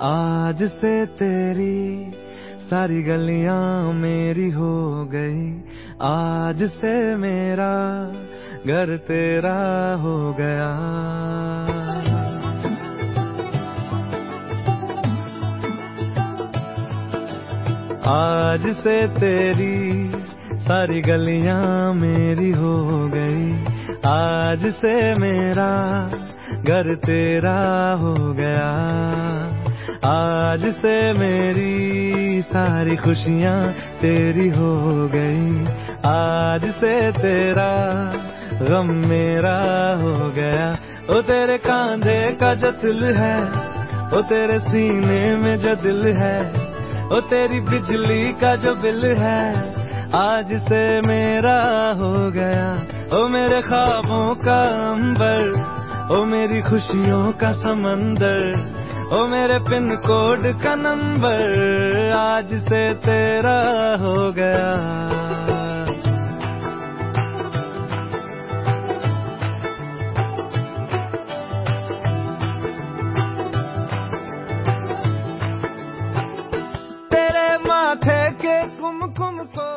आज से तेरी सारी गलियां मेरी हो गई, आज से मेरा घर तेरा हो गया। आज से तेरी सारी गलियां मेरी हो गई, आज से मेरा घर तेरा हो गया। आज से मेरी सारी खुशियां तेरी हो गई, आज से तेरा गम मेरा हो गया। ओ तेरे कांधे का जो दिल है, ओ तेरे सीने में जो दिल है, ओ तेरी बिजली का जो बिल है, आज से मेरा हो गया। ओ मेरे ख्वाबों का अंबर, ओ मेरी खुशियों का समंदर, ओ मेरे पिन कोड का नंबर, आज से तेरा हो गया। तेरे माथे के कुमकुम को